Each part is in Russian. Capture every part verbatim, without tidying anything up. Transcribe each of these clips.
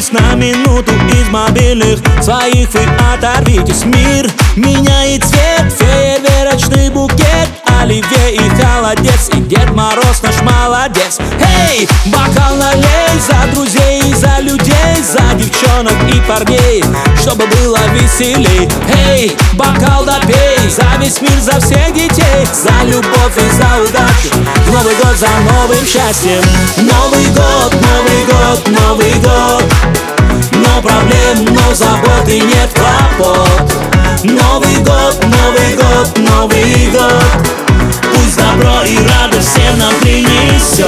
Оторвитесь на минуту из мобильных своих, вы оторвитесь. Мир меняет цвет, фейерверочный букет, оливье и холодец, и Дед Мороз наш молодец. Эй, бокал налей за друзей и за людей, за девчонок и парней, чтобы было веселей. Эй, бокал допей за весь мир, за всех детей, за любовь и за удачу, Новый год за новым счастьем. Новый год, Новый год, Новый год, но проблем, но забот и нет хлопот. Новый год, Новый год, Новый год, пусть добро и радость всем нам принесет.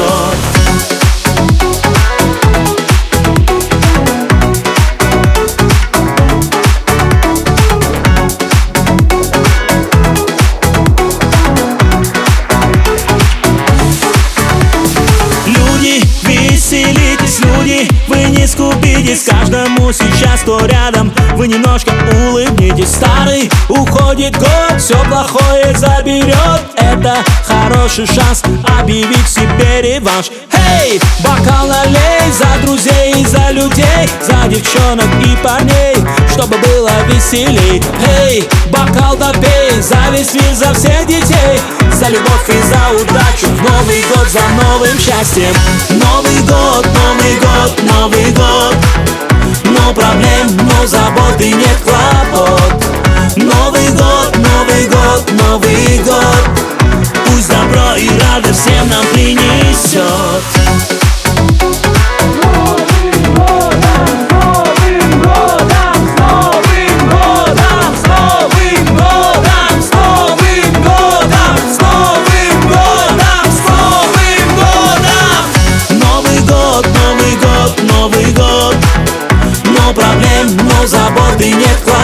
Веселитесь, люди, вы не скупитесь, каждому сейчас, кто рядом, вы немножко улыбнитесь. Старый уходит год, все плохое заберет, это хороший шанс объявить себе реванш. Эй, бокал налей за друзей и за людей, за девчонок и парней, чтобы было веселей. Эй, бокал допей за весь мир, за всех детей, за любовь и за удачу, в Новый год за новым счастьем. Новый год, Новый год, Новый год, но проблем, но забот и нет хлопот. Новый год, Новый год, Новый год, пусть добро и радость всем нам принесет. Новый год, но проблем, но забот и нет хлопот.